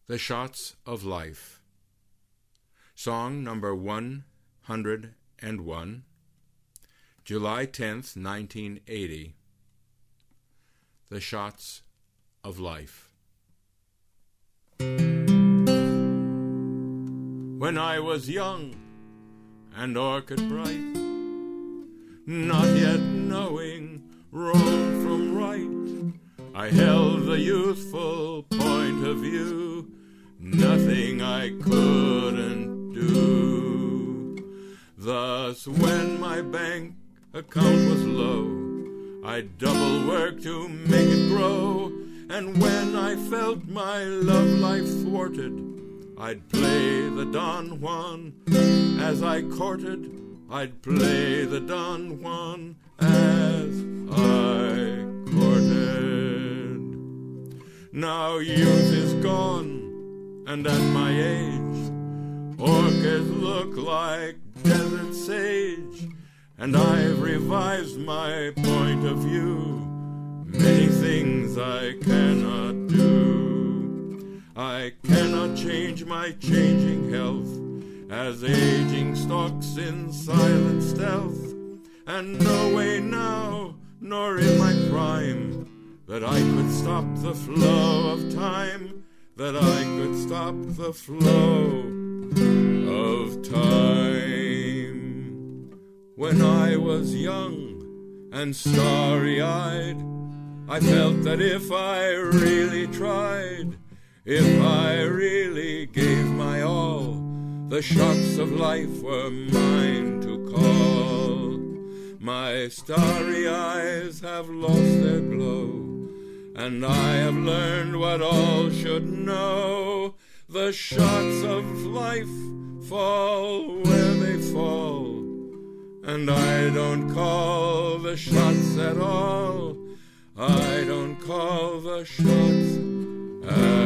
The Shots of Life. Song number 101, July 10th, 1980. The Shots of Life. When I was young and orchid bright, not yet knowing wrong from right, I held the youthful point of view, nothing I couldn't do. Thus, when my bank account was low, I'd double work to make it grow. And when I felt my love life thwarted, I'd play the Don Juan as I courted. I'd play the Don Juan as I courted. Now youth is gone, and at my age, orchids look like desert sage, and I've revised my point of view. Many things I cannot do. I cannot change my changing health, as aging stalks in silent stealth, and no way now, nor in my prime, that I could stop the flow of time, that I could stop the flow of time. When I was young and starry-eyed, I felt that if I really tried, if I really gave my all, the shots of life were mine to call. My starry eyes have lost their glow, and I have learned what all should know. The shots of life fall where they fall, and I don't call the shots at all. I don't call the shots at all.